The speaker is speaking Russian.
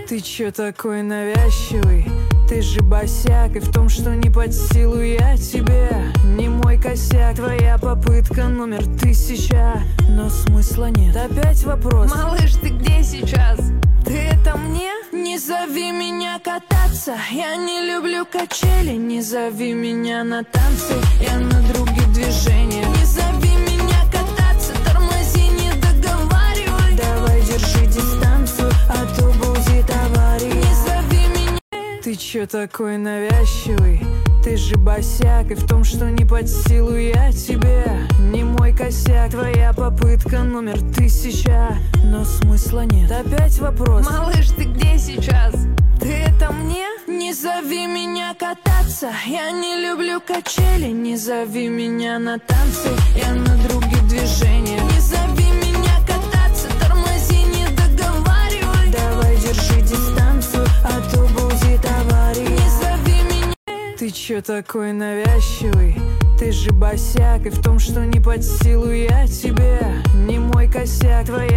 Ты чё такой навязчивый? Ты же босяк, и в том, что не под силу я тебе. Не мой косяк, твоя попытка номер 1000. Но смысла нет, опять вопрос: малыш, ты где сейчас? ты это мне? Не зови меня кататься, я не люблю качели. Не зови меня на танцы, я на других движениях. Не зови меня кататься, тормози, не договаривай. Давай держи дистанцию, а то будет авария. Не зови меня. Ты чё такой навязчивый? Ты же босяк, и в том, что не под силу я тебе. Не мой косяк, твоя попытка номер 1000. Но смысла нет, опять вопрос: малыш, ты где сейчас? ты это мне? Не зови меня кататься, я не люблю качели. Не зови меня на танцы, я на других движениях. Не зови меня кататься, тормози, не договаривай. Давай держи дистанцию, а то будет авария. Не зови меня. Ты чё такой навязчивый? Ты же босяк, и в том, что не под силу я тебе. Не мой косяк, твоя